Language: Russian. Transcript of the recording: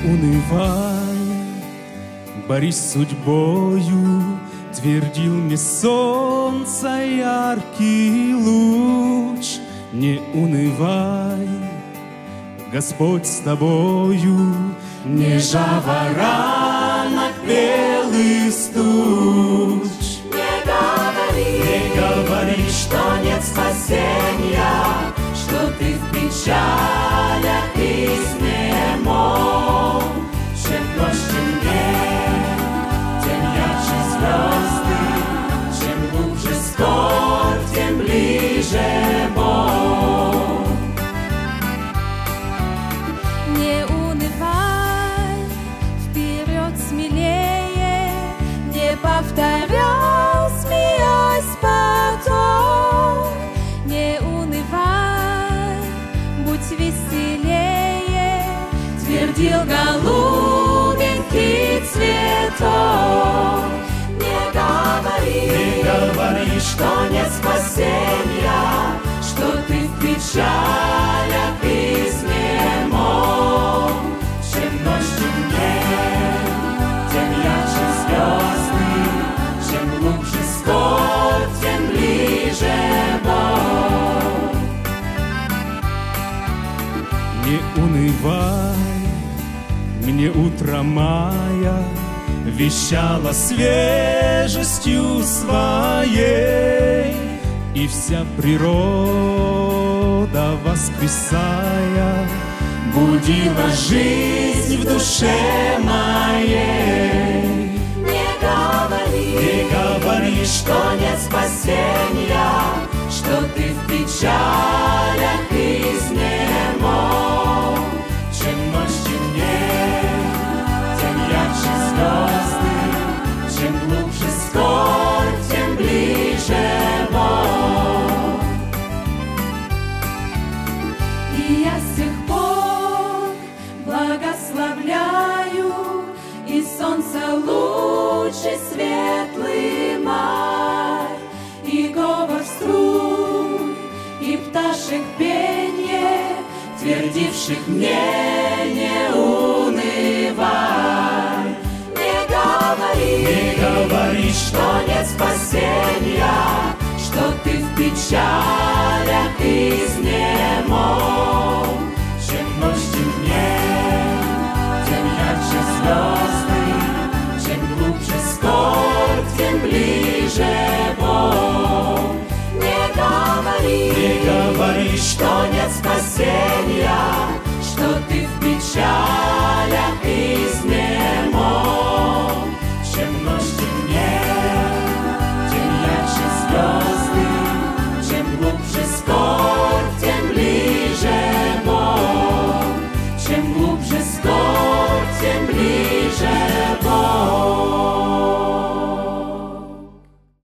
унывай, борись с судьбою, твердил мне солнце яркий луч. Не унывай, Господь с тобою, не жаворонок белый стуч. Не говори, что нет спасения, что ты в печалях изнемог. Чем ночь темнее, тем ярче звезды, чем глубже скорбь, тем ближе Бог. Не унывай, вперед смелее, не повторяй, смеясь потом. Не унывай, будь веселее, Твердил голубенький цветок. Не говори, что нет спасения, что ты в печалях изнемог. Чем ночь темнее, тем ярче звезды, чем глубже скорбь, тем ближе Бог. Не унывай, мне утро мая вещала свежестью своей, и вся природа, воскресая, будила жизнь в душе моей. Не говори, что нет спасения, что ты в печалях изнемог. Чем ночь темнее, тем ярче звезды, чем глубже скорбь, тем ближе Бог. И я с тех пор благословляю и солнце луч, и светлый май, и говор струй, и пташек пенье, твердивших мне не унывай. Не говори, что нет спасения, что ты в печалях изнемог. Чем ночь темнее, тем ярче звезды, чем глубже скорбь, тем ближе Бог. Не говори, что нет спасения, что ты в печалях изнемог. Чем ночь темнее, тем ярче звезды,